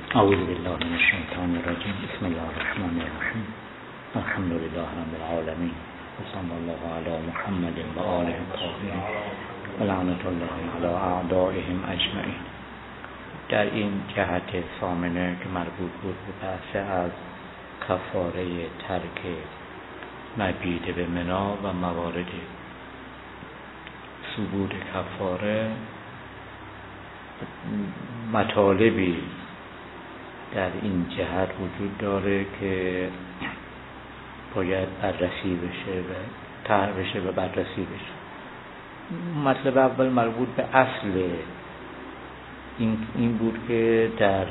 اعوذ بالله من الشیطان الرجیم. بسم الله الرحمن الرحیم. الحمد لله رب العالمین و صلی الله علی محمد و آله الطاهرین و لعنت الله علی اعدائهم اجمعین. در این جهت ثامنه که مربوط بود به بحث از کفاره ترک مبیت به منا و موارد ثبوت کفاره، مطالبی در این جهت وجود داره که باید بررسی بشه و طرح بشه و بررسی بشه. مطلب اول مربوط به اصل این بود که در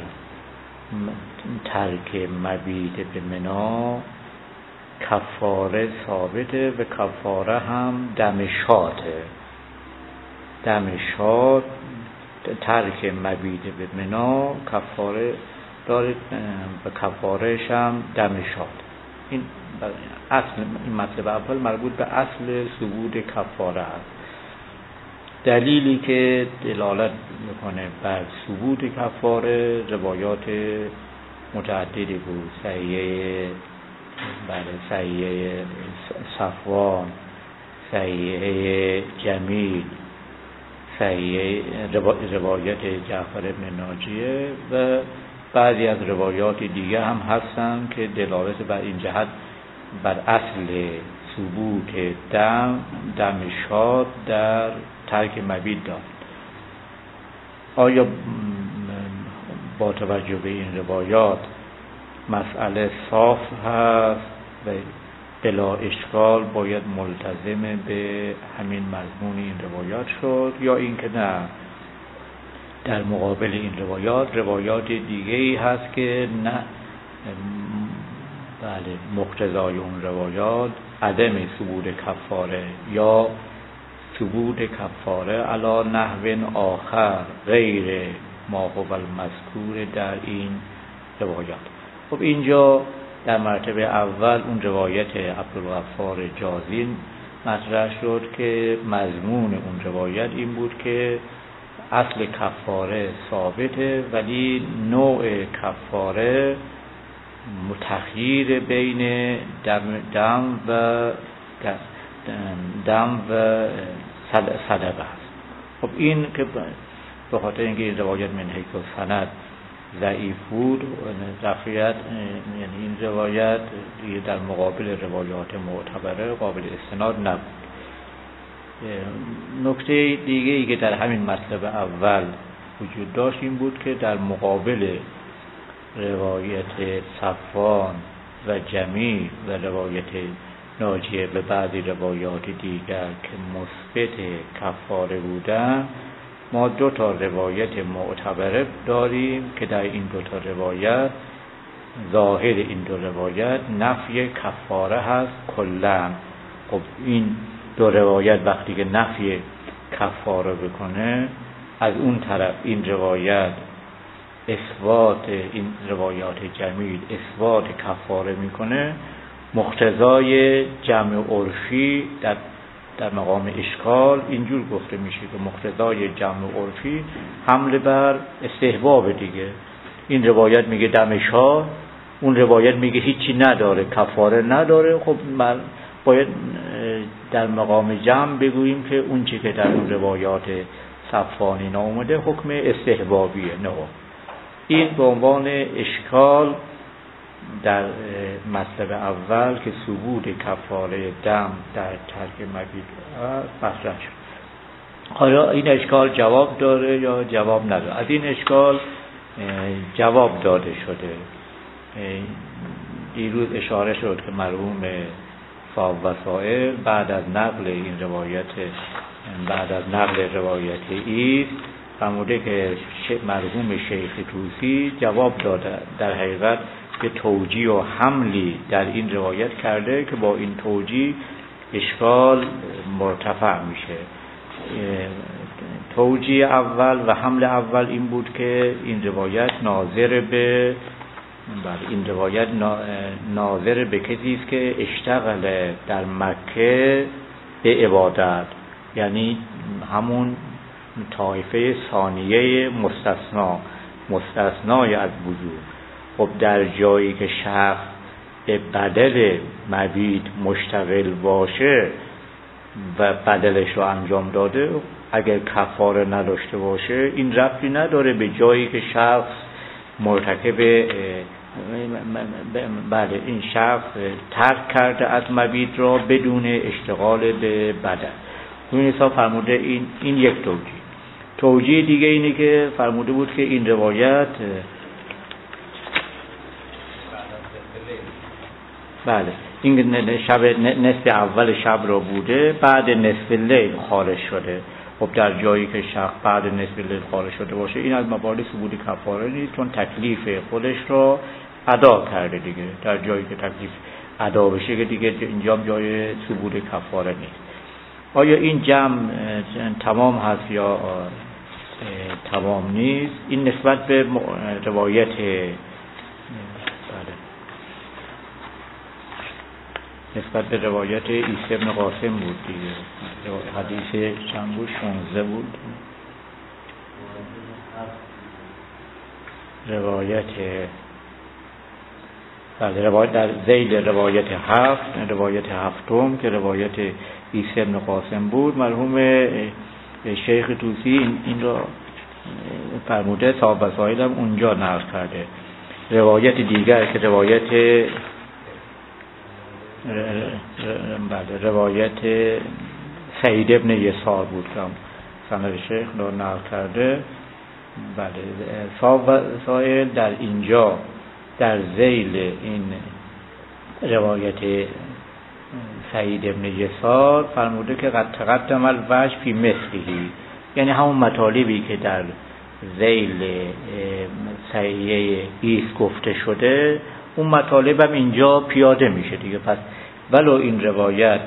ترک مبیت به منا کفاره ثابته و کفاره هم دم شاته. دم شات ترک مبیت به منا کفاره داره و کفارهش هم دم شات. این اصل، این مطلب اول مربوط به اصل ثبوت کفاره است. دلیلی که دلالت میکنه بر ثبوت کفاره روایات متعددی بود. صحیحه صفوان، صحیحه جمیل، صحیحه روایت جعفر بن ناجیه و بعضی از روایات دیگه هم هستن که دلالت بر این جهت بر اصل ثبوت دم شاد در ترک مبیت دارد. آیا با توجه به این روایات مسئله صاف هست و بلا اشکال باید ملتزم به همین مضمون این روایات شد، یا اینکه نه، در مقابل این روایات دیگه ای هست که نه، بله، مقتضای اون روایات عدم ثبوت کفاره یا ثبوت کفاره علی نحو آخر غیر ما هو المذکور در این روایات. خب اینجا در مرتبه اول اون روایت عبدالغفار جازین مطرح شد که مضمون اون روایت این بود که اصل کفاره ثابته، ولی نوع کفاره متخیر بین دم و صدقه است. خب این که به خاطر اینکه این روایت من حیث السند ضعیف بود، ضعیفیت یعنی این روایت در مقابل روایات معتبره قابل استناد نبود. نکته دیگه ای که در همین مطلب اول وجود داشت این بود که در مقابل روایت صفوان و جمیل و روایت ناجیه به بعضی روایات دیگر که مثبت کفاره بودن، ما دو تا روایت معتبره داریم که در این دو تا روایت ظاهر این دو روایت نفی کفاره هست کلاً. خب این دو روایت وقتی که نفی کفاره بکنه، از اون طرف این روایت اثبات، این روایات جمیل اثبات کفاره میکنه، مقتضای جمع عرفی در مقام اشکال اینجور گفته میشه که مقتضای جمع عرفی حمل بر استحباب دیگه. این روایت میگه دم شاه، اون روایت میگه هیچی نداره، کفاره نداره. خب باید در مقام جمع بگوییم که اون چی که در اون روایات صفوانی اومده حکم استحبابیه. نه، این به عنوان اشکال در مطلب اول که ثبوت کفاره دم در ترک مبیت مطرح شد. حالا این اشکال جواب داره یا جواب نداره؟ از این اشکال جواب داده شده. دیروز اشاره شد که مرحوم صاحب وسائل بعد از نقل این روایت، بعد از نقل روایت ایست فرموده که مرحوم شیخ طوسی جواب داده، در حقیقت به توجیه و حملی در این روایت کرده که با این توجیه اشکال مرتفع میشه. توجیه اول و حمل اول این بود که این روایت ناظر به ناظر به کسی است که اشتغل در مکه به عبادت، یعنی همون طایفه ثانیه مستثنا مستثنای از وجود. خب در جایی که شخص به بدل مبیت مشتغل باشه و بدلش رو انجام داده، اگر کفاره نداشته باشه این ربطی نداره به جایی که شخص مرتکب بله این شخص ترک کرده از مبیت را بدون اشتغال به بدل. این حساب فرموده این یک توجیه دیگه اینه که فرموده بود که این روایت بله این شب نصف اول شب را بوده، بعد نصف لیل خارج شده. خب در جایی که شخص بعد نصف لیل خارج شده باشه این از مباحث ثبوت کفاره نیست، چون تکلیف خودش را ادا کرده دیگه. در جایی که تکلیف ادا بشه که دیگه اینجا جای ثبوت کفاره نیست. آیا این جمع تمام هست یا تمام نیست؟ این نسبت به روایت نسبت به روایت عیسی بن قاسم بود دیگه. حدیث چند بود؟ 16 بود. روایت در ذیل روایت 7 روایت هفتم که روایت عیسی بن قاسم بود، مرحوم شیخ طوسی این را فرموده، صاحب وسائل هم اونجا نقل کرده. روایت دیگر که روایت سعید ابن یسار بود که سند شیخ رو نقل کرده. بله صاحب وسائل در اینجا در ذیل این روایت سعید ابن یسار فرموده که قد تقدم الوجه فی مثله، یعنی همون مطالبی که در ذیل صحیحه ایس گفته شده اون مطالب هم اینجا پیاده میشه دیگه. پس ولو این روایت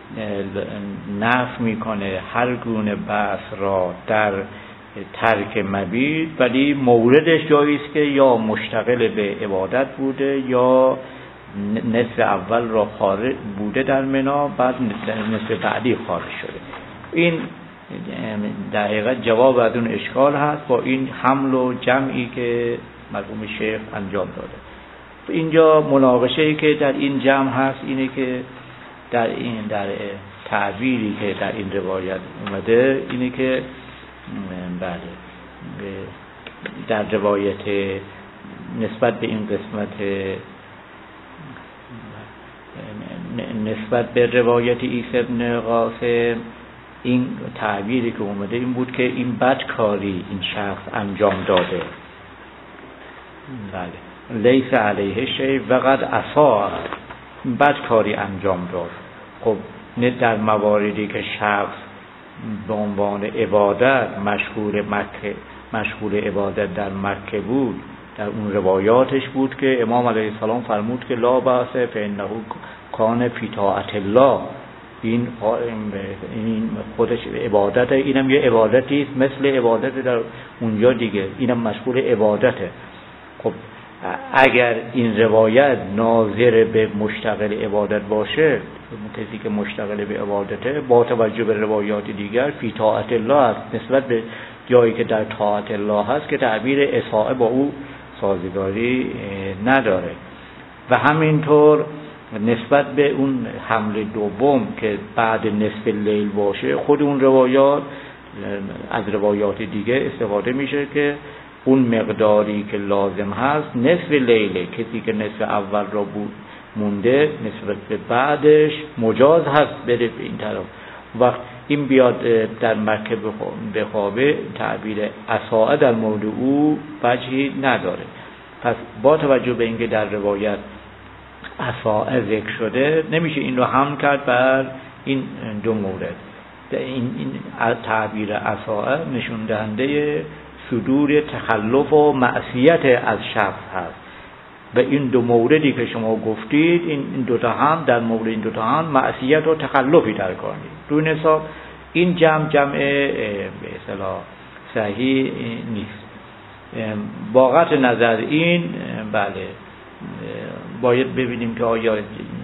نفی میکنه هر گونه بحث را در ترک مبیت، ولی موردش جایی است که یا مشتغل به عبادت بوده یا نصف اول را خارج بوده در منا، بعد نصف بعدی خارج شده. این در حقیقت جواب از اون اشکال هست با این حمل و جمعی که مرحوم شیخ انجام داده. اینجا مناقشه‌ای که در این جمع هست اینه که در تعبیری که در این روایت اومده اینه که بله در روایت نسبت به این قسمت نسبت به روایت عیسی بن قاسم این تعبیری که اومده این بود که این بدکاری این شخص انجام داده، بله لیس علیه شیء و قد عصا، بدکاری انجام داد. خب نه در مواردی که شخص به عنوان عبادت مشغول عبادت در مکه بود، در اون روایاتش بود که امام علیه السلام فرمود که لا بأس فإنه کان فی طاعة الله، این خودش عبادته، اینم یه عبادتی است مثل عبادت در اونجا دیگه، اینم مشغول عبادته. خب اگر این روایت ناظر به مشتغل عبادت باشه، کسی که مشتغل به عبادته با توجه به روایات دیگر فی طاعة الله است، نسبت به جایی که در طاعة الله هست که تعبیر اصاعه با او سازگاری نداره. و همینطور نسبت به اون حمل دوم که بعد نصف لیل باشه، خود اون روایات از روایات دیگه استفاده میشه که اون مقداری که لازم هست نصف لیله، کسی که نصف اول را مونده نسبت به بعدش مجاز هست بره به این طرف. وقت این بیاد در مکه بخوابه، تعبیر اصاعه در مورد او وجهی نداره. پس با توجه به اینکه در روایت اصاعه ذکر شده نمیشه این رو حمل کرد بر این دو مورد. این تعبیر اصاعه نشون دهنده صدور تخلف و معصیت از شخص هست و این دو موردی که شما گفتید این دوتا هم در مورد این دوتا هم معصیت و تخلفی در کار نیست. روی حساب این جمع به اصطلاح صحیح نیست. با قطع نظر این بله باید ببینیم که آیا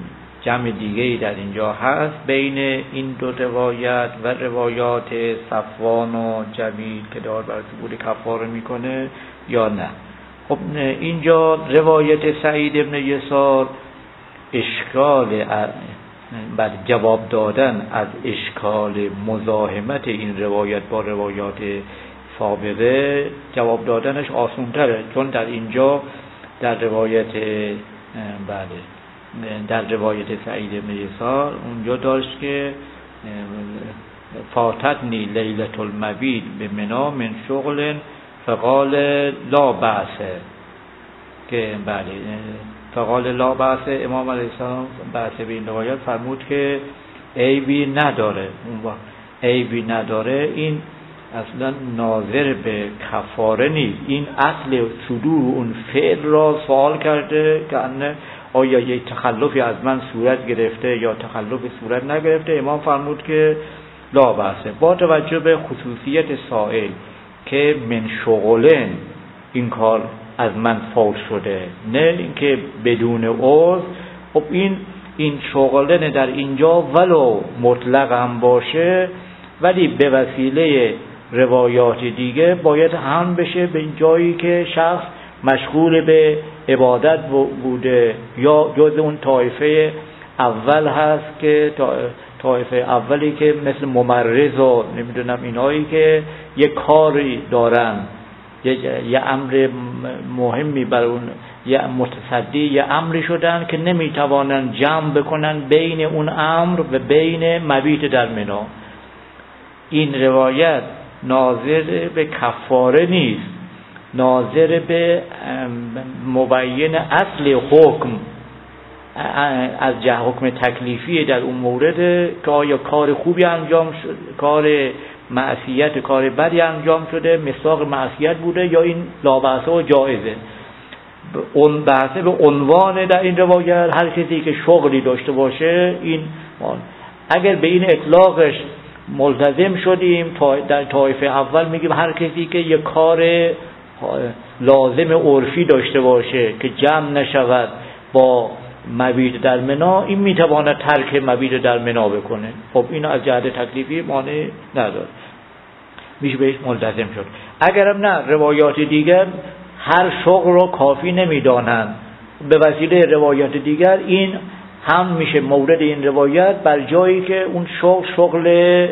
جمع دیگه‌ای در اینجا هست بین این دو روایت و روایات صفوان و جمیل که دار بر ثبوت کفاره میکنه یا نه. خب اینجا روایت سعید ابن یسار اشکال بر جواب دادن از اشکال مزاحمت این روایت با روایات سابقه جواب دادنش آسان تره، چون در اینجا در روایت در روایت سعید بن یسار اونجا داشت که فاتتنی لیلة المبیت به منا من شغل فقال لا بأس، که بله فقال لا بأس، امام علیه السلام بأس به این روایت فرمود که عیبی نداره. عیبی نداره این اصلا ناظر به کفاره نیست، این اصل صدور اون فعل را سوال کرده که آیا یک تخلفی از من صورت گرفته یا تخلفی صورت نگرفته. امام فرمود که لا بأس، با توجه به خصوصیت سائل که من شغلن این کار از من فوت شده، نه اینکه بدون عذر. خب این شغلن در اینجا ولو مطلق هم باشه ولی به وسیله روایات دیگه باید هم بشه به این جایی که شخص مشغول به عبادت بوده یا جز اون طایفه اول هست که طایفه اولی که مثل ممرض و نمیدونم اینایی که یه کاری دارن، یه امر مهمی بر اون یه متصدی یه امری شدن که نمیتوانن جمع بکنن بین اون امر و بین مبیت در منا. این روایت ناظر به کفاره نیست، ناظر به مبین اصل حکم از حکم تکلیفی در اون مورد که آیا کار خوبی انجام شد، کار معصیت، کار بدی انجام شده، مصداق معصیت بوده یا این لابعثه و جایزه. اون بحثه به عنوان در این روایت هر کسی که شغلی داشته باشه، این اگر به این اطلاقش ملتزم شدیم در طایفه اول میگیم هر کسی که یک کار لازم عرفی داشته باشه که جمع نشود با مبیت در منا، این میتواند ترک مبیت در منا بکنه. خب این از جهت تکلیفی مانع نداره، میشه بهش ملتزم شد. اگرم نه روایات دیگر هر شغل رو کافی نمیدانند، به وسیله روایات دیگر این هم میشه مورد این روایت بر جایی که اون شغل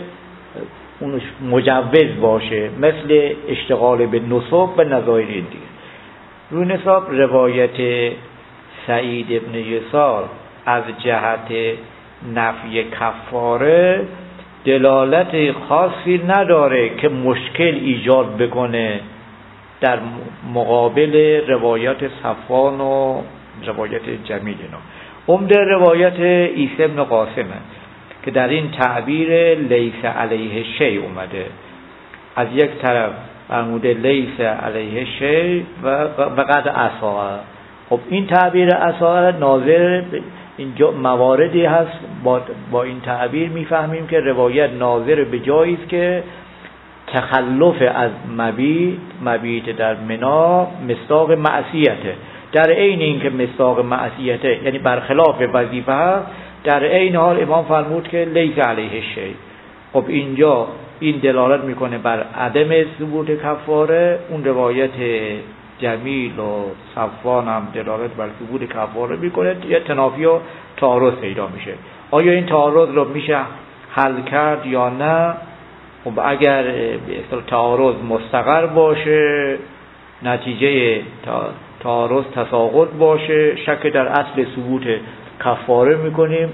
اون مجوز باشه، مثل اشتغال به نسب و نظایر این دیگه. روی نسب روایت سعید ابن یسار از جهت نفی کفاره دلالت خاصی نداره که مشکل ایجاد بکنه در مقابل روایت صفوان و روایت جمیل. عمده روایت عیسی ابن قاسمه که در این تعبیر لیس علیه شیء اومده. از یک طرف فرموده لیس علیه شیء و قد عصا. خب این تعبیر عصا ناظر اینجا مواردی هست با این تعبیر میفهمیم که روایت ناظر به جایی است که تخلف از مبیت در منا مصداق معصیته، در عین اینکه مصداق معصیته یعنی برخلاف وظیفه هست، در عین حال امام فرمود که لیس علیه شیء. خب اینجا این دلالت میکنه بر عدم ثبوت کفاره. اون روایت جمیل و صفوان هم دلالت بر ثبوت کفاره میکنه. یه تنافی و تعارض پیدا میشه. آیا این تعارض رو میشه حل کرد یا نه؟ خب اگر به اصطلاح تعارض مستقر باشه، نتیجه تعارض تساقط باشه، شک در اصل ثبوت کفاره میکنیم،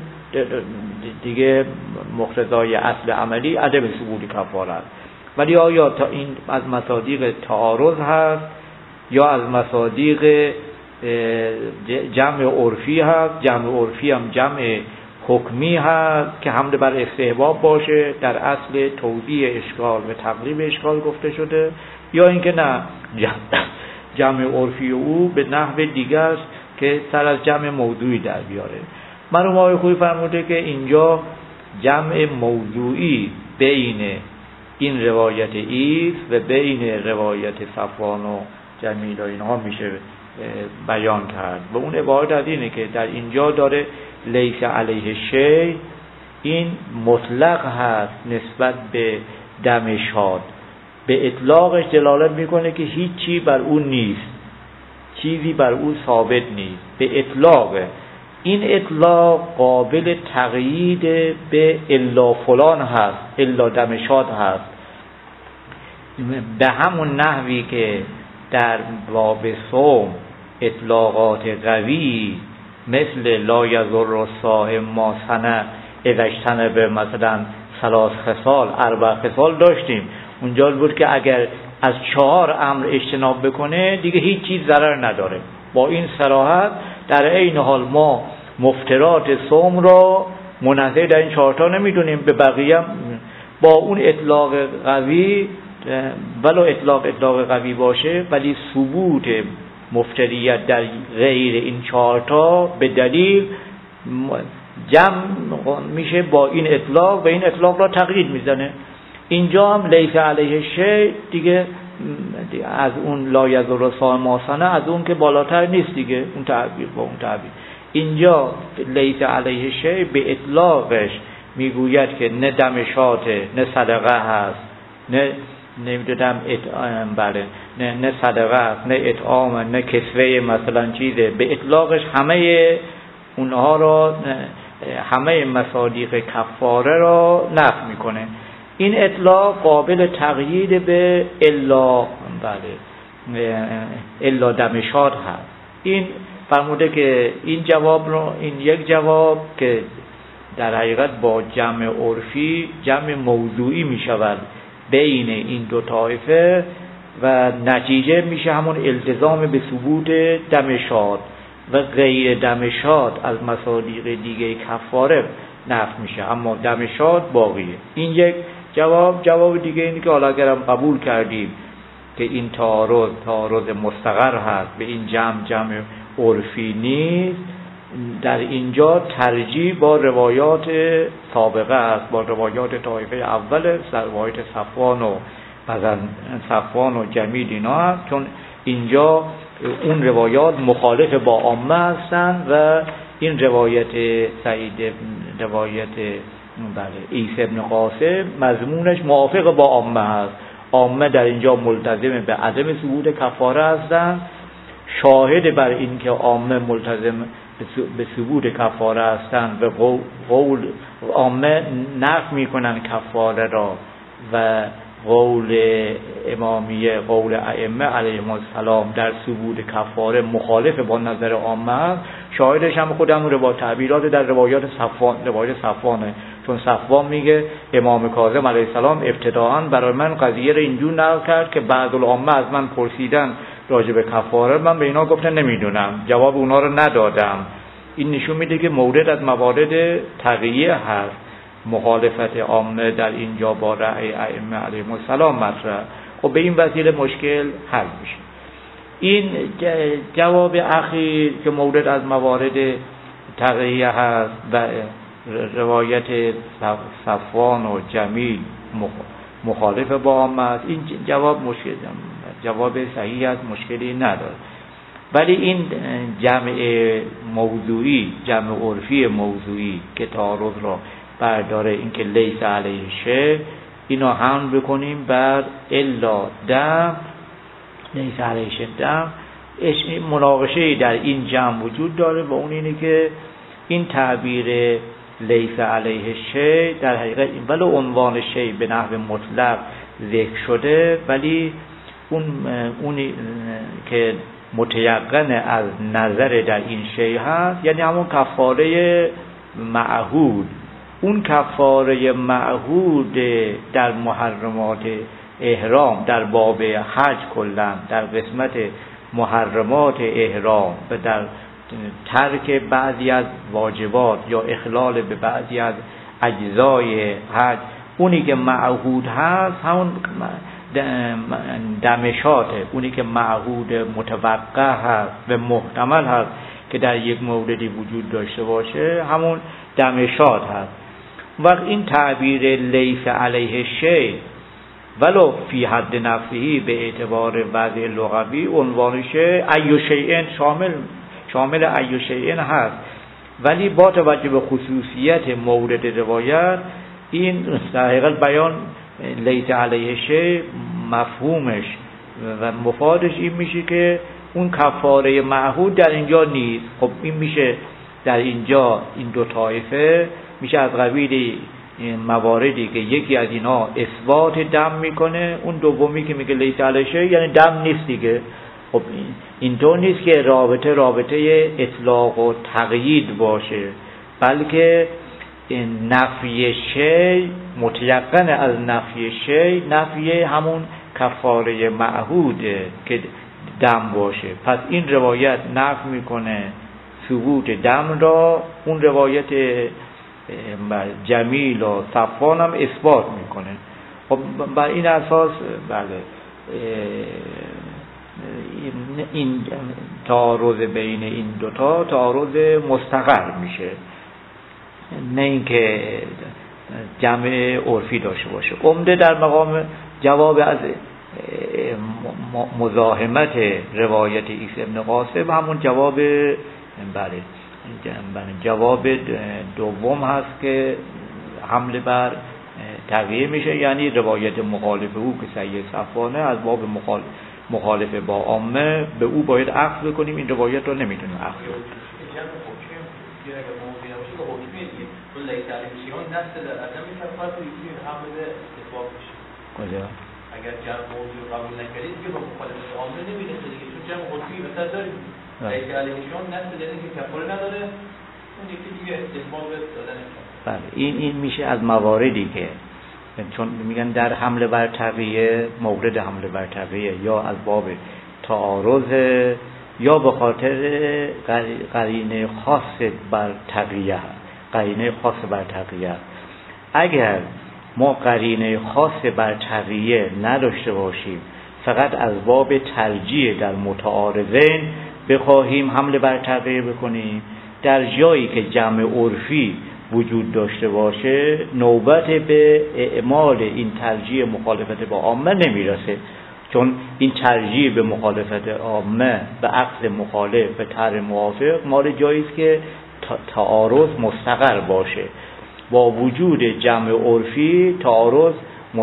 دیگه مقتضای اصل عملی عدم ثبوت کفاره است. ولی آیا این از مصادیق تعارض هست یا از مصادیق جمع عرفی هست؟ جمع عرفی هم جمع حکمی هست که حمل بر استحباب باشه، در اصل توضیح اشکال و تقریب اشکال گفته شده، یا اینکه نه جمع عرفی او به نحو دیگر است که سر از جمع موضوعی در بیاره. مرحوم آقای خویی فرموده که اینجا جمع موضوعی بین این روایت ایست و بین روایت صفوان و جمیل و اینها میشه بیان کرد. و اون عبارت از اینه که در اینجا داره لیس علیه شیء این مطلق هست نسبت به دم شاد، به اطلاقش دلالت میکنه که هیچی بر اون نیست، چیزی بر اون ثابت نیست، به اطلاق. این اطلاق قابل تقیید به الا فلان هست، الا دم شاد هست، به همون نحوی که در باب صوم اطلاقات قوی مثل لا یضر الصائم ما صنع اذا اجتنب مثلا 3 خصال 4 خصال داشتیم. اونجا بود که اگر از 4 امر اجتناب بکنه دیگه هیچ چیز ضرر نداره. با این صراحت در عین حال ما مفترات صوم را منحصر در این 4 تا نمیدونیم، به بقیه با اون اطلاق قوی، ولو اطلاق قوی باشه، ولی ثبوت مفتریت در غیر این 4 تا به دلیل جمع میشه با این اطلاق و این اطلاق را تقیید میزنه. اینجا هم لیس علیه شیء دیگه از اون لا یضر الصائم ما صنع از اون که بالاتر نیست دیگه، اون تعبیر با اون تعبیر. اینجا لیس علیه شیء به اطلاقش میگوید که نه دم شاته، نه صدقه هست، نه نمیدونم بله نه صدقه هست، نه اطعام، نه کسوه مثلا چیزه. به اطلاقش همه اونها را، همه مصادیق کفاره را نفی میکنه. این اطلاق قابل تقیید به الا، بله الا دم شاد هست. این فرموده که این جواب رو، این یک جواب که در حقیقت با جمع عرفی جمع موضوعی می شود بین این دو طایفه و نتیجه میشه همون التزام به ثبوت دم شاد و غیر دم شاد از مصادیق دیگه کفاره نفی میشه، اما دم شاد باقیه. این یک جواب. جواب دیگه اینه که حالا اگرم قبول کردیم که این تعارض مستقر هست، به این جمع عرفی نیست، در اینجا ترجیح با روایات سابقه است، با روایات طایفه اول، روایات صفوان و جمیل اینا هست، چون اینجا اون روایات مخالف با عامه هستند و این روایت عیسی ابن قاسم مضمونش موافق با عامه هست. عامه در اینجا ملتزم به عدم ثبوت کفاره هستند، شاهد بر این که عامه ملتزم به ثبوت کفاره هستند و قول عامه نفی میکنن کفاره را و قول امامیه، قول ائمه علیهم السلام در ثبوت کفاره مخالف با نظر عامه است. شاهدش هم خودم با تعبیرات در روایات صفوانه، چون صفوان میگه امام کاظم علیه السلام ابتداءً برای من قضیه را اینجور نقل کرد که بعض العامه از من پرسیدن راجع به کفاره، من به اینا گفتم نمیدونم، جواب اونا رو ندادم. این نشون میده که مورد از موارد تقیه هست، مخالفت عامه در اینجا با رأی ائمه علیهم السلام مطرح. خب به این وسیله مشکل حل میشه. این جواب اخیر که مورد از موارد تقیه هست و روایت صفوان و جمیل مخالف با عامه است، این جواب صحیح است، مشکلی نداره. ولی این جمع موضوعی، جمع عرفی موضوعی که تعارض را برداره، این که لیس علیه شیء، اینو هم بکنیم بر الا دم، لیس علیه شیء دم. مناقشه در این جمع وجود داره و اون اینه که این تعبیر لیس علیه شیء در حقیقت ولی عنوان شیء به نحو مطلق ذکر شده، ولی اونی که متیقن از نظر در این شیء هست، یعنی همون کفاره معهود. اون کفاره معهود در محرمات احرام در باب حج کلا، در قسمت محرمات احرام و در ترک بعضی از واجبات یا اخلال به بعضی از اجزای حج، اونی که معهود هست همون دمشاته، اونی که معهود متوقع هست و محتمل هست که در یک موردی وجود داشته باشه، همون دمشات هست. وقت این تعبیر لیس علیه شیء ولو فی حد نفسه به اعتبار وضع لغوی عنوانش ایو شیء شامل ایو شیء هست، ولی با توجه به خصوصیت مورد روایت این در حقیقت بیان لیس علیه شیء مفهومش و مفادش این میشه که اون کفاره معهود در اینجا نیست. خب این میشه در اینجا این دو طایفه میشه از قبیل مواردی که یکی از اینا اثبات دم میکنه، اون دومی که میگه لیس علیه شیء یعنی دم نیست دیگه. خب اینطور نیست که رابطه اطلاق و تقیید باشه، بلکه نفی شیء متیقن از نفی شیء نفی همون کفاره معهوده که دم باشه. پس این روایت نفی میکنه ثبوت دم را، اون روایت جمیل و صفوان هم اثبات میکنه. خب بر این اساس بله این تعارض بین این دوتا تعارض مستقر میشه، نه اینکه جمع عرفی داشته باشه. عمده در مقام جواب از مزاحمت روایت عیسی ابن قاسم همون جواب جواب دوم هست که حمله بر تقیه میشه، یعنی روایت مخالف او که سید صفوانه از باب مخالف با عامه به او باید اخذ بکنیم، این روایت رو نمیتونیم اخذ کنیم. کجا؟ اگر جمع موضوع قبول نکردید که با مخالفت عامه نمیرسه دیگه، چون جمع عرفی مثلا داریم لیس علیهشون نص یعنی که کفاره نداره، اون یکی دیگه استحباب دادن. بله این میشه از مواردی که چون میگن در حمله بر تقیه، مورد حمله بر تقیه یا از باب تعارض یا به خاطر قرینه خاص بر تقیه، قرینه خاص بر تقیه. اگر ما قرینه خاص بر تقیه نداشته باشیم، فقط از باب ترجیح در متعارضین بخواهیم حمله بر تقیه بکنیم، در جایی که جمع عرفی وجود داشته باشه نوبت به اعمال این ترجیح مخالفت با عامه نمیرسه، چون این ترجیح به مخالفت عامه به عقد مخالف به طرح موافق مال جایی است که تعارض مستقر باشه. با وجود جمع عرفی تعارض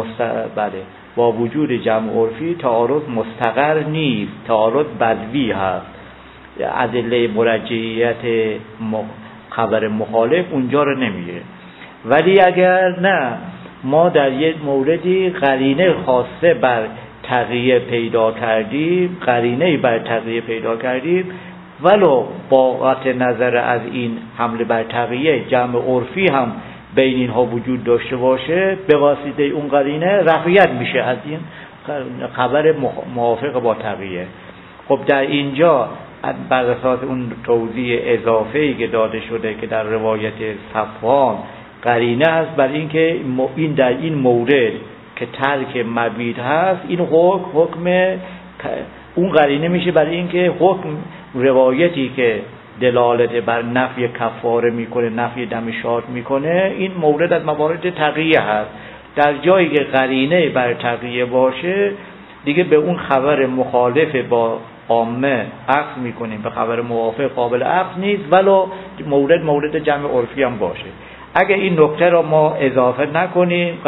با وجود جمع عرفی تعارض مستقر نیست، تعارض بدوی هست. ادله مرجحیت خبر مخالف اونجا رو نمیگیره. ولی اگر نه ما در یک موردی قرینه خاصه بر تقیه پیدا کردیم، قرینه بر تقیه پیدا کردیم، ولو با قطع نظر از این حمله بر تقیه جمع عرفی هم بین اینها وجود داشته باشه، به واسطه اون قرینه رفعیت میشه از این خبر موافق با تقیه. خب در اینجا بر اساس اون توضیح اضافه‌ای که داده شده که در روایت صفوان قرینه است بر اینکه این در این مورد که ترک مبیت هست، این حکم اون قرینه میشه برای اینکه حکم روایتی که دلالت بر نفی کفاره میکنه، نفی دم شاد میکنه، این مورد از موارد تقیه هست. در جایی که قرینه بر تقیه باشه دیگه به اون خبر مخالف با عامه عقد میکنیم، به خبر موافق قابل عقد نیست، ولو مورد جمع عرفی هم باشه. اگه این نکته را ما اضافه نکنیم،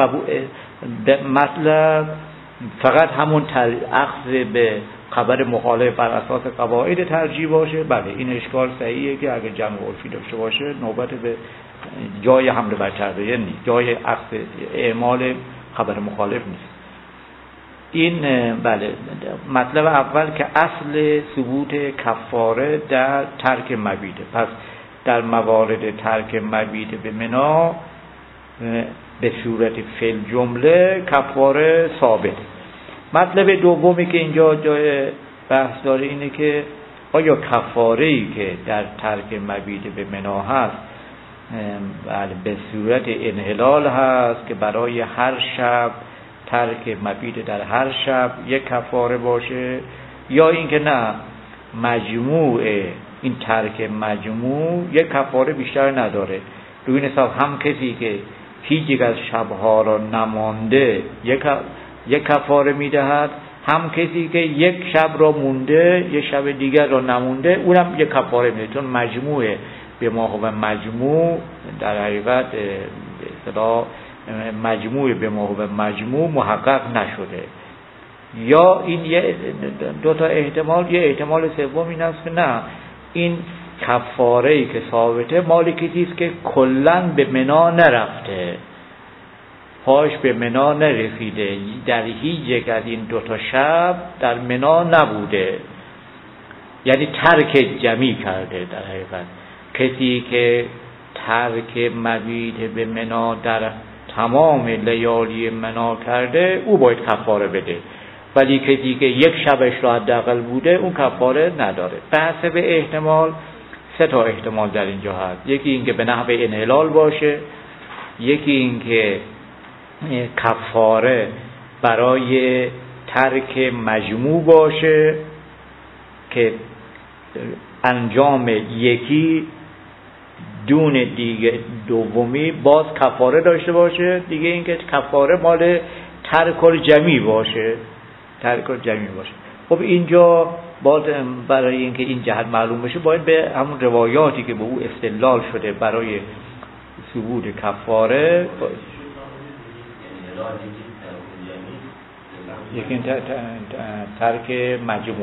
مطلب فقط همون اخذ به خبر مخالف بر اساس قواعد ترجیح باشه، بله این اشکال صحیحه که اگه جمع عرفی داشته باشه نوبت به جای حمله بر تقیه نیست، جای اخذ اعمال خبر مخالف نیست. این بله مطلب اول که اصل ثبوت کفاره در ترک مبیته. پس در موارد ترک مبیت به منا به صورت فعل جمله کفاره ثابت. مطلب دومی که اینجا جای بحث داره اینه که آیا کفاره‌ای که در ترک مبیت به منا هست بله به صورت انحلال هست که برای هر شب ترک مبیت در هر شب یک کفاره باشه، یا اینکه نه مجموع این ترک مجموع یک کفاره بیشتر نداره. روی این حساب هم کسی که هیچ یک از شبها را نمانده یک کفاره میدهد، هم کسی که یک شب را مونده یک شب دیگر را نمونده اونم یک کفاره میده، چون مجموع به ما هو مجموع در حقیقت اصطلاح مجموع به ما هو مجموع محقق نشده. یا این دو تا احتمال، یه احتمال سوم این است که نه، این کفاره‌ای که ثابته مال کسی است که کلاً به منا نرفته، پاش به منا نرسیده، در هیچ یک از این دو تا شب در منا نبوده، یعنی ترک جمی کرده. در حقیقت کسی که ترک مبیت به منا در تمام لیالی منا کرده او باید کفاره بده، ولی کسی که یک شبش را حداقل بوده اون کفاره نداره. بحث به احتمال، سه تا احتمال در اینجا هست. یکی این که به نحو انحلال باشه، یکی این که کفاره برای ترک مجموع باشه که انجام یکی دون دیگه دومی باز کفاره داشته باشه، دیگه این که کفاره مال ترک الجمی باشه، ترک الجمی باشه. خب اینجا باید برای اینکه این جهت معلوم بشه باید به همون روایاتی که به او استدلال شده برای ثبوت کفاره، یکی ترک مجموع،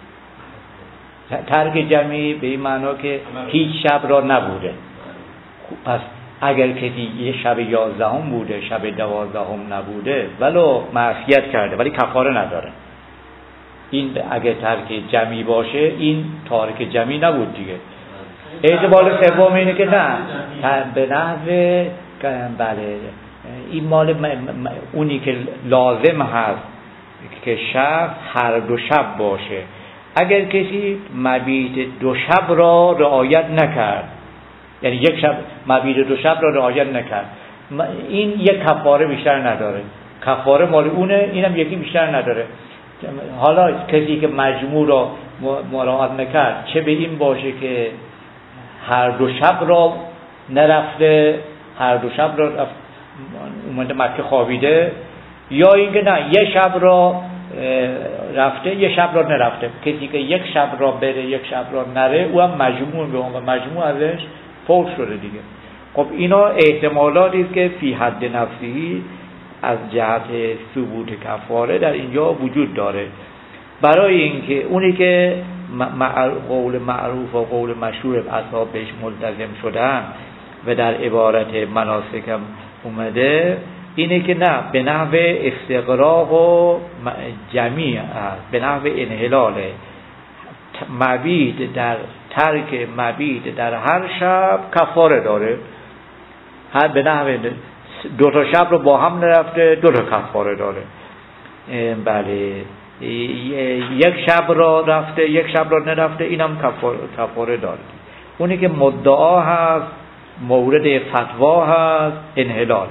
ترک جمعی به این معنا که هیچ شب را نبوده. پس اگر کسی یه شب 11 بوده، شب 12 نبوده ولو معصیت کرده ولی کفاره نداره، این اگر ترک جمعی باشه این تارک جمعی نبود دیگه. احتمال سوم اینه که نه، به نحو بله این مال اونی که لازم هست که شب هر دو شب باشه. اگر کسی مبیت دو شب را رعایت نکرد، یعنی یک شب مبیت دو شب را رعایت نکرد، این یک کفاره بیشتر نداره، کفاره مال اونه، اینم یکی بیشتر نداره. حالا کسی که مجموع را مراعات نکرد، چه به این باشه که هر دو شب را نرفته، هر دو شب را اومده مکه خوابیده، یا اینکه نه یه شب را رفته یه شب را نرفته. کسی که یک شب را بره یک شب را نره او هم مجموع به اون مجموع ازش فوت شده دیگه. خب اینا احتمالاتی است که فی حد نفسی از جهت ثبوت کفاره در اینجا وجود داره. برای اینکه اونی که قول معروف و قول مشهور اصحاب بهش ملتزم شدن و در عبارت مناسک هم اومده اینه که نه، به نحو استقراق و جمیع است، به نحو انحلاله، مبیت در ترک مبیت در هر شب کفاره داره. هر به نحو دو تا شب رو با هم نرفته دو تا کفاره داره. بله یک شب را رفته یک شب را نرفته اینم کفاره داره. اونی که مدعا هست مورد فتوا هست انحلاله.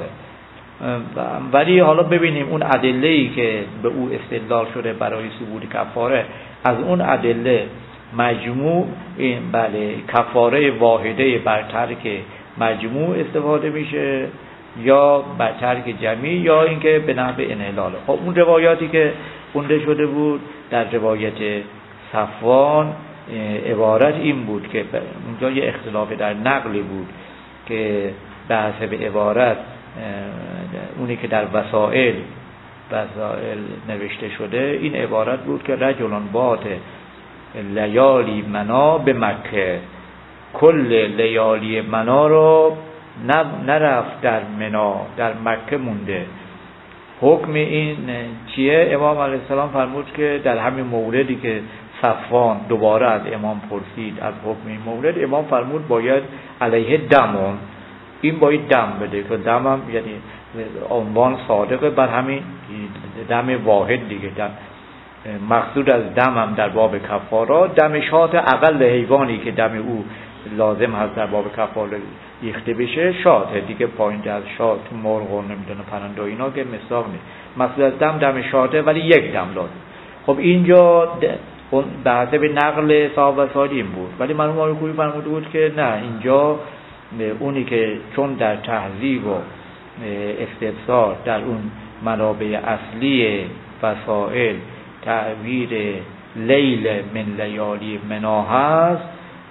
ولی حالا ببینیم اون ادله‌ای که به او استدلال شده برای ثبوت کفاره، از اون ادله مجموع بله کفاره واحده بر ترک مجموع استفاده میشه یا بر ترک جمعی یا اینکه به نحو انحلاله. خب اون روایاتی که خونده شده بود در روایت صفوان عبارت این بود که اونجا یه اختلاف در نقلی بود که به حسب عبارت اونی که در وسائل نوشته شده این عبارت بود که رجلان بات لیالی منا به مکه، کل لیالی منا رو نرفت در منا، در مکه مونده. حکم این چیه؟ امام علیه السلام فرمود که در همین موردی که صفوان دوباره از امام پرسید از حکم این مورد، امام فرمود باید علیه دمون، این باید دم بده که دم هم یعنی عنوان صادقه بر همین دم واحد دیگه. دم مقصود از دم هم در باب کفارات دم شات اقل حیوانی که دم او لازم هست در باب کفاره ریخته بشه شاته دیگه، پایین از شات مرغ و نمیدونه پرنده و اینا که مصداق نیست. مقصود از دم شاته ولی یک دم لازم. خب اینجا به حسب نقل صاحب وسائل بود، ولی مرحوم آقای کوهی فرموده بود که نه، اینجا اونی که چون در تهذیب و استفسار در اون منابع اصلی وسائل تعبیر لیل من لیالی منا هست،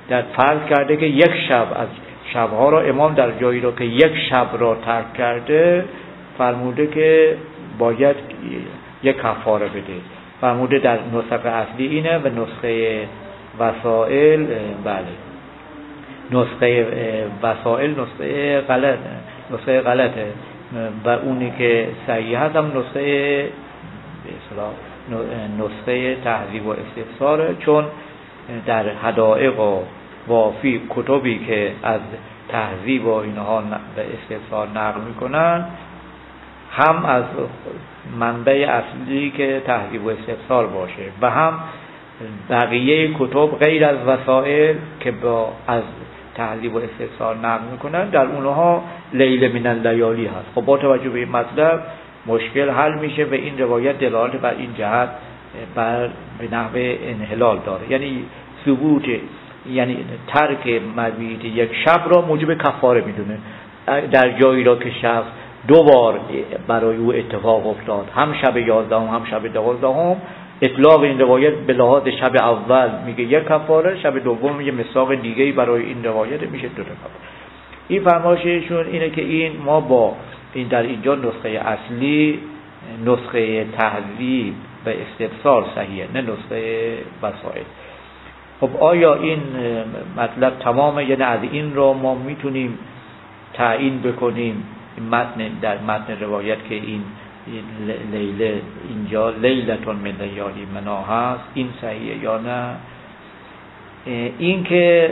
در فرض کرده که یک شب از شبها را امام در جایی را که یک شب را ترک کرده فرموده که باید یک کفاره بده. فرموده در نسخه اصلی اینه و نسخه وسائل بله نسخه وسائل نسخه غلطه و اونی که صحیح هست هم نسخه به اصطلاح نسخه تهذیب و استفساره، چون در حدائق و وافی کتبی که از تهذیب و اینها به استفسار نقل میکنن هم از منبع اصلی که تهذیب و استفسار باشه و هم بقیه کتب غیر از وسائل که با از تهذیب و استفسار نقل میکنن در اونها لیل من اللیالی هست. خب با توجه به این مطلب مشکل حل میشه و این روایت دلالت بر این جهت بر به نحو انحلال داره، یعنی ثبوت، یعنی ترک مبیت یک شب را موجب کفاره میدونه. در جایی را که شخص دو بار برای او اتفاق افتاد، هم شب 11 هم شب 12، اطلاق این روایت به لحاظ شب اول میگه یک کفاره، شب دوم میگه مساق دیگه‌ای برای این روایت میشه دو تا کفاره. این فرمایششون اینه که این ما با این در اینجا نسخه اصلی نسخه تهذیب و استفسار صحیحه، نه نسخه وسائل. خب آیا این مطلب تمامه؟ یعنی از این را ما میتونیم تعیین بکنیم در متن روایت که این لیله اینجا لیلتون من لیالی منا هست، این صحیحه یا نه؟ این که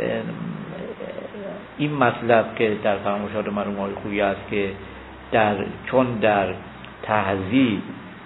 این مطلب که در فرمایشات مرحوم آقای خویی است که چون در تهذیب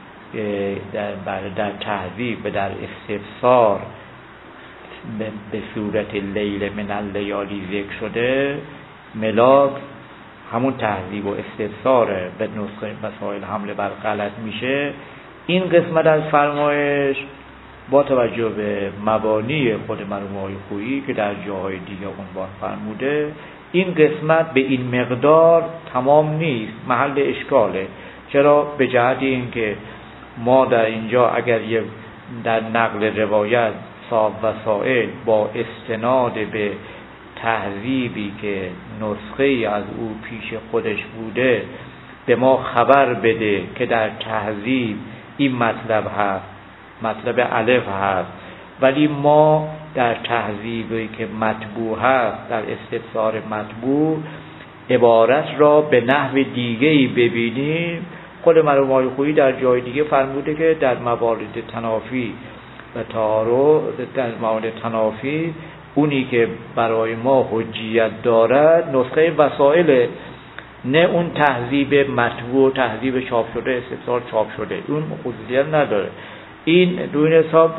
در تهذیب و در استفسار به صورت لیل من اللیالی ذکر شده، ملاک همون تهذیب و استفساره به نسخه وسائل حمله بر غلط میشه. این قسمت از فرمایش با توجه به مبانی خود مرحوم آقای خویی که در جاهای دیگه عنوان فرموده، این قسمت به این مقدار تمام نیست، محل اشکاله. چرا؟ به جهت این که ما در اینجا اگر در نقل روایت صاحب وسائل با استناد به تهذیبی که نسخه از او پیش خودش بوده به ما خبر بده که در تهذیب این مطلب هست، مطلب الف هست، ولی ما در تهذیبی که مطبوع هست، در استفسار مطبوع عبارت را به نحو دیگه‌ای ببینیم. خود مرحوم آقای خویی در جای دیگه فرموده که در موارد تنافی و تعارض، در موارد تنافی اونی که برای ما حجیت دارد نسخه وسائل، نه اون تهذیب مطبوع، تهذیب چاپ شده، استفسار چاپ شده، اون خصوصیت نداره. این دو این حساب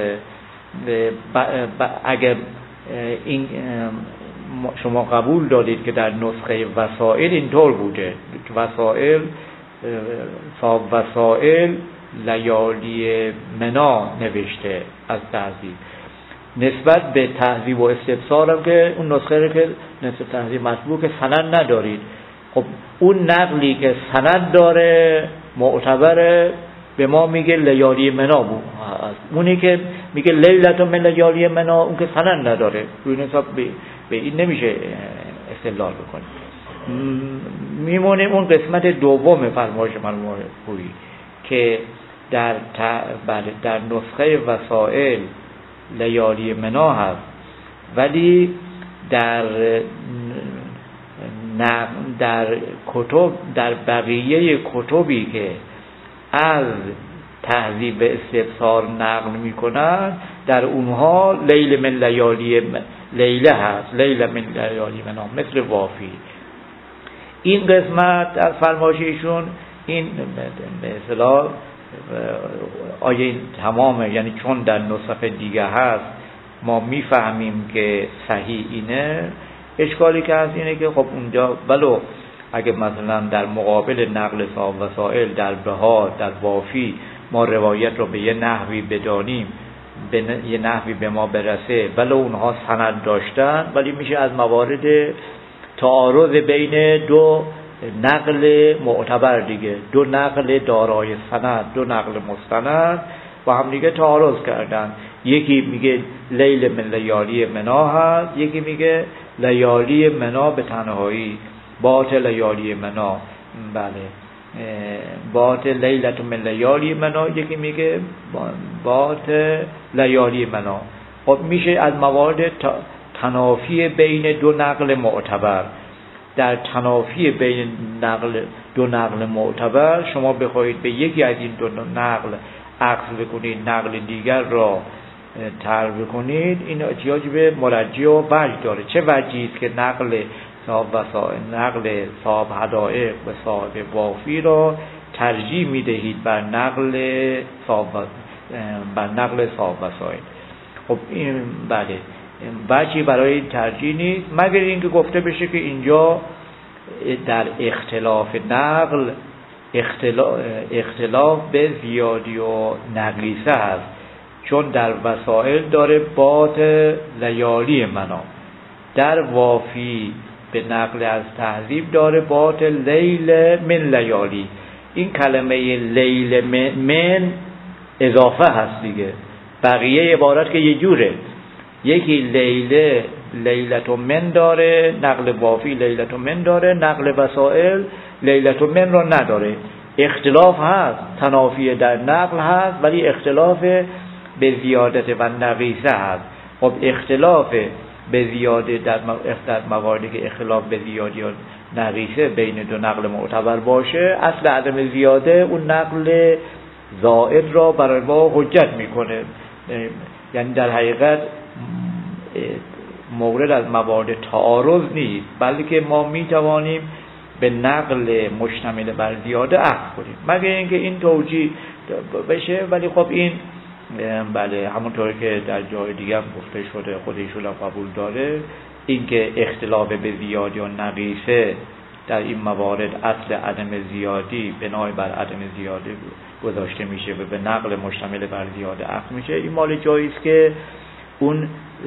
اگر این شما قبول دارید که در نسخه وسائل اینطور بوده، وسائل صاحب وسائل لیالی منا نوشته از تهذیب، نسبت به تهذیب و استفسار هم که اون نسخه رو که نسبت تهذیب مطبوع که سند ندارید، خب اون نقلی که سند داره معتبره، به ما میگه لیالی منا بود. اونی که میگه لیلتون من لیالی منا اون که سند نداره، روی حساب به این نمیشه استدلال بکنیم. میمونیم اون قسمت دوم فرمایش مرحوم خویی که در نسخه وسائل لیالی منا هست، ولی در کتب، در بقیه کتبی که از تهذیب استفسار نقل میکنن در اونها لیل من لیالی لیله هست، لیل من لیالی منا، مثل وافی. این قسمت از فرمایششون این به اصطلاح آیه تمامه، یعنی چون در نسخه دیگه هست ما میفهمیم که صحیح اینه. اشکالی که هست اینه که خب اونجا ولو اگه مثلا در مقابل نقل صاحب وسائل در بهار، در وافی ما روایت رو به یه نحوی بدانیم، به یه نحوی به ما برسه، ولو اونها سند داشتن، ولی میشه از موارد تعارض بین دو نقل معتبر دیگه، دو نقل دارای سند، دو نقل مستند، با هم دیگه تعارض کردن. یکی میگه لیل من لیالی منا هست، یکی میگه لیالی منا به تنهایی، بات لیالی منا، بله بات لیلت من لیالی منا، یکی میگه بات لیالی منا. خب میشه از موارد تنافی بین دو نقل معتبر. در تنافی بین دو نقل معتبر شما بخواهید به یکی از این دو نقل عکس بکنید، نقل دیگر را ترک بکنید، این احتیاج به مرجع و وجه داره. چه وجهی است که نقل صاحب حدائق به صاحب وافی را ترجیح میدهید بر نقل صاحب وسائل؟ خب این بله وجهی برای این ترجیح نیست، مگر اینکه گفته بشه که اینجا در اختلاف نقل اختلاف به زیادی و نقیصه هست، چون در وسائل داره بات لیالی منا، در وافی به نقل از تهذیب داره بات لیل من لیالی. این کلمه لیل من اضافه هست دیگه، بقیه عبارت که یه جوره، یکی لیلت من داره، نقل وافی لیلت من داره، نقل وسائل لیلت من را نداره. اختلاف هست، تنافی در نقل هست، ولی اختلاف به زیادت و نقیصه هست. خب اختلاف به زیاده در مواردی که اختلاف به زیادی و نقیصه بین دو نقل معتبر باشه، اصل عدم زیاده اون نقل زائد را برای ما حجت میکنه. یعنی در حقیقت مورد از موارد تعارض نیست، بلکه ما میتوانیم به نقل مشتمل بر زیاده اخذ کنیم، مگر اینکه این توجیه بشه. ولی خب این بله همونطور که در جای دیگه هم گفته شده خود ایشون قبول داره، اینکه اختلاف به زیادی و نقیصه در این موارد اصل عدم زیادی بنای بر عدم زیاده گذاشته میشه و به نقل مشتمل بر زیاده اخذ میشه. این مال جایی است که اون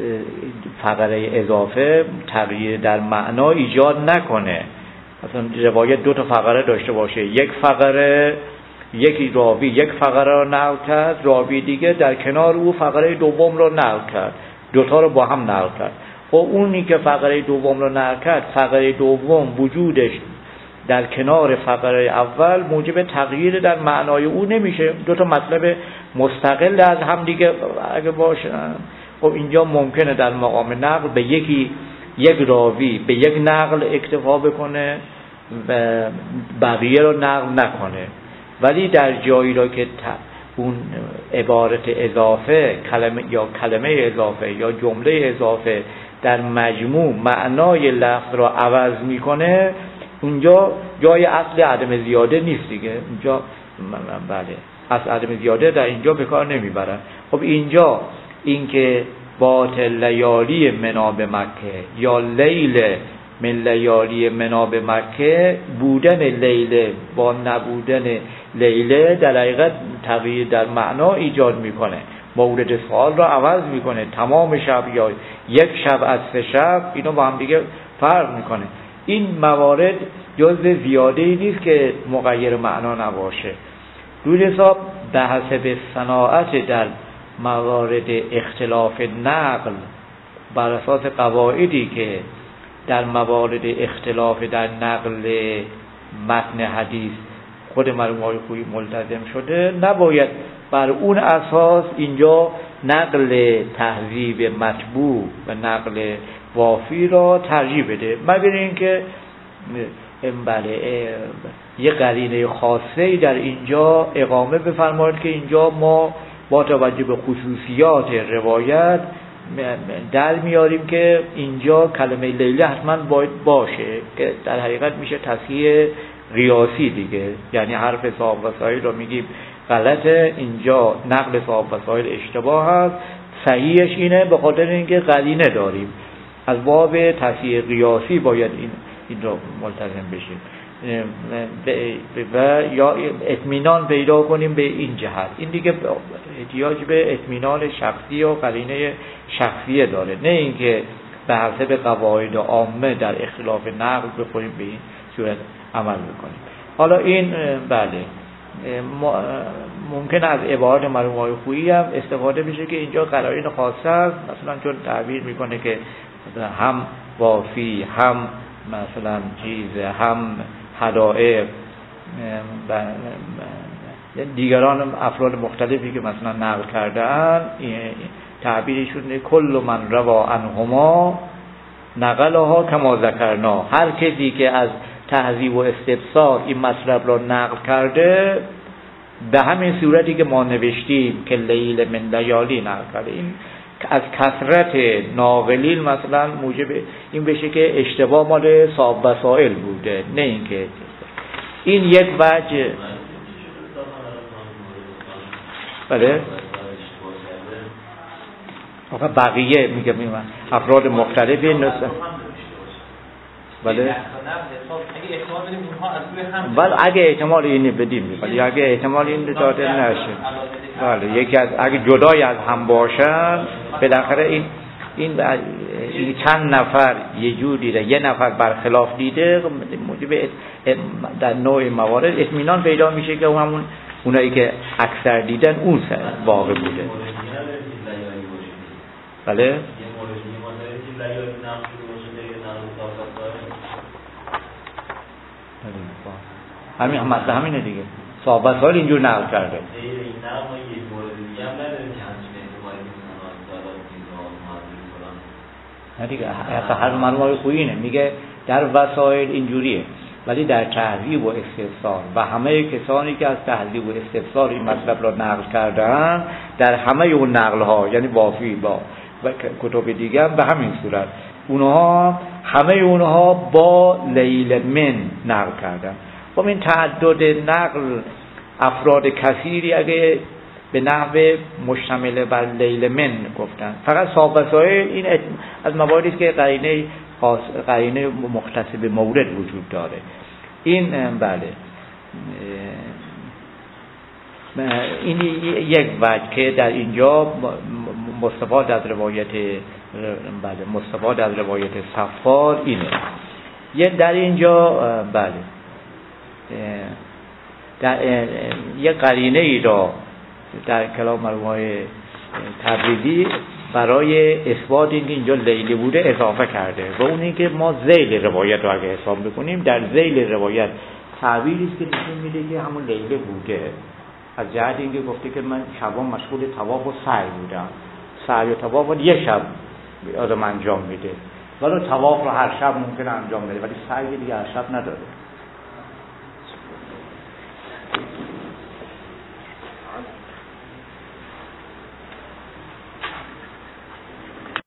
فقره اضافه تغییر در معنا ایجاد نکنه. مثلا روایت دو تا فقره داشته باشه، یک فقره یکی راوی یک فقره را نقل کرد، راوی دیگه در کنار او فقره دوم را نقل کرد، دوتا رو با هم نقل کرد. و اونی که فقره دوم را نقل کرد، فقره دوم وجودش در کنار فقره اول موجب تغییر در معنای او نمیشه. دوتا مطلب مستقل از هم دیگه اگه باشن، خب اینجا ممکنه در مقام نقل به یک راوی به یک نقل اکتفا بکنه و بقیه رو نقل نکنه، ولی در جایی را که اون عبارت اضافه کلمه اضافه یا جمله اضافه در مجموع معنای لفظ را عوض میکنه، اونجا جای اصل عدم زیاده نیست دیگه. اونجا بله اصل عدم زیاده در اینجا به کار نمیبرن. خب اینجا اینکه باطل لیالی منا به مکه یا لیل من لیالی منا به مکه، بودن لیل با نبودن لیله در حقیقت تغییر در معنا ایجاد میکنه، مورد سوال را عوض میکنه. تمام شب یا یک شب از 3 شب، اینا با هم دیگه فرق میکنه. این موارد جزء زیاده‌ای نیست که مغیر معنا نباشه. روی حساب به حسب صناعت در موارد اختلاف نقل بر اساس قواعدی که در موارد اختلاف در نقل متن حدیث خود مرحوم آقای خویی ملتزم شده، نباید بر اون اساس اینجا نقل تهذیب مطبوع و نقل وافی را ترجیح بده، مگر اینکه بله یه قرینه خاصه‌ای در اینجا اقامه بفرمایید که اینجا ما با توجه به خصوصیات روایت در میاریم که اینجا کلمه لیله حتما باید باشه، که در حقیقت میشه تصحیح قیاسی دیگه. یعنی حرف صاحب وسائل رو میگیم غلطه، اینجا نقل صاحب وسائل اشتباه هست، صحیحش اینه به خاطر اینکه قرینه داریم. از باب تصحیح قیاسی باید این رو ملتزم بشیم و یا اطمینان پیدا کنیم به این جهت. این دیگه احتیاج به اطمینان شخصی و قرینه شخصیه داره، نه اینکه به حسب قواعد عامه در اختلاف نقل بخوریم به این صورت عمل بکنیم. حالا این بله ممکن از عبارات مرحوم آقای خویی هم استفاده بشه که اینجا قرائن خاصه است، مثلا چون تعبیر میکنه که هم وافی، هم مثلا چیز، هم حدائق، دیگران افراد مختلفی که مثلا نقل کردن تعبیرشون کل من روا عنهما نقلها کما ذکرنا، هر کسی که از تهذیب و استبصار این مطلب را نقل کرده به همین صورتی که ما نوشتیم که لیل من لیالی نقل کرده، این از کثرت ناقلین مثلا موجب این بشه که اشتباه مال صاحب وسائل بوده، نه اینکه این یک وجه. بله آخه بقیه میگم افراد مختلفی نسخه. بله بله اگه احتمال اینی بدیم، ولی اگه احتمال این داده نشه، بله یکی از اگه جدای از هم باشن بالاخره این چند نفر یه جور دیده، یه نفر برخلاف دیده، موجب در نوع موارد اطمینان پیدا میشه که اونایی که اکثر دیدن اون واقع بوده. بله همین مثلا همینه دیگه، صحابت ها اینجور نقل کرده. نه دیگه اصلا هر مرموم خویینه میگه در وسائل اینجوریه، ولی در تهذیب و استفسار و همه کسانی که از تهذیب و استفسار این مطلب را نقل کردن در همه اون نقل ها، یعنی وافی با و کتب دیگه به همین صورت اونها همه اونها با لیل من نقل کردن. و این تعدد نقل افراد کثیری اگه به نحو مشتمل بر لیل من گفتن، فقط صاحب وسائل این از مواردی که قرینه مختص به مورد وجود داره. این بله این یک وجه که در اینجا مستفاد از روایت صفار اینه. در اینجا بله در یک قرینه ای را در کلام مرحوم تبریزی برای اثبات اینکه اینجا لیلی بوده اضافه کرده و اون اینکه ما ذیل روایت رو اگه حساب بکنیم در ذیل روایت تعبیری است که نشون میده که همون لیلی بوده، از جهت اینکه گفته که من شبان مشغول طواف و سعی بودم، سعی و طواف رو یک شب آدم انجام میده، ولی طواف رو هر شب ممکنه انجام بده ولی سعی دیگه هر شب نداره.